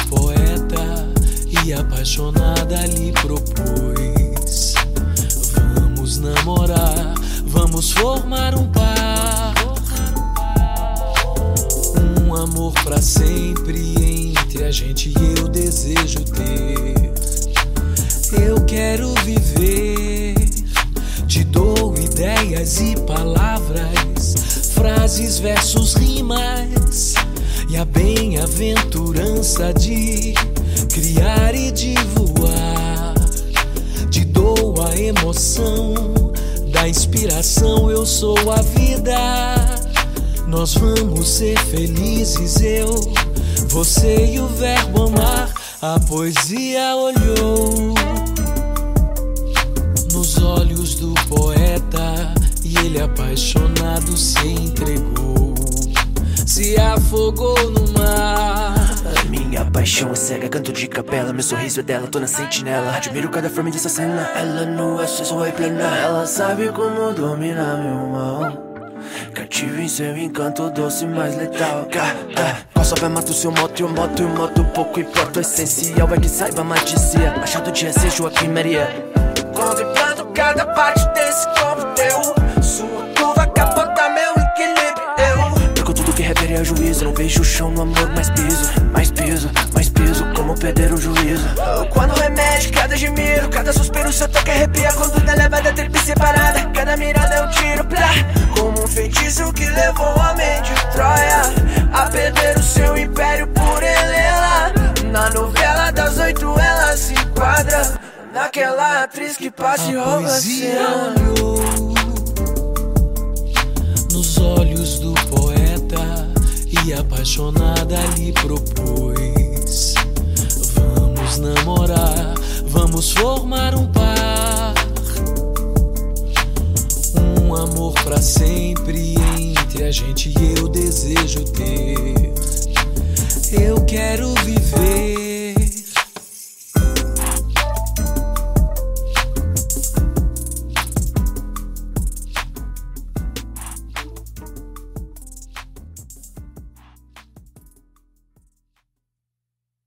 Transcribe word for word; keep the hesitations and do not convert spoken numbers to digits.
poeta e apaixonada lhe propôs: vamos namorar, vamos formar um par, um amor pra sempre entre a gente e eu desejo ter. Eu quero viver, te dou ideias e palavras, frases, versos, rimas e a bem-aventurança de criar e de voar. Te dou a emoção da inspiração, eu sou a vida. Nós vamos ser felizes, eu, você e o verbo amar. A poesia olhou nos olhos do poeta e ele apaixonado se entregou, se afogou no mar. Minha paixão é cega, canto de capela, meu sorriso é dela, tô na sentinela. Admiro cada forma dessa cena, ela nua, sua e plena. Ela sabe como dominar meu mal, cativo em seu encanto doce, mais letal. Qual sobe mata o seu moto e o moto e o moto pouco importa. O essencial é que saiba maticia, machado de ser Joaquim Maria. Contemplando cada parte desse corpo teu, sua curva capota meu equilíbrio. Eu perco tudo que reveria a juízo, não vejo o chão no amor, mais piso, mais piso, mais piso, como perder o juízo. Quando o remédio, cada admiro, cada suspiro, seu toque arrepia. Quando da levada, tríplice separada, cada mirada é um tiro, plá. Como um feitiço que levou o homem de Troia a perder o seu império por Helena. Na novela das oito ela se enquadra naquela atriz que passa e rouba a cena. Olhou nos olhos do poeta e apaixonada lhe propôs: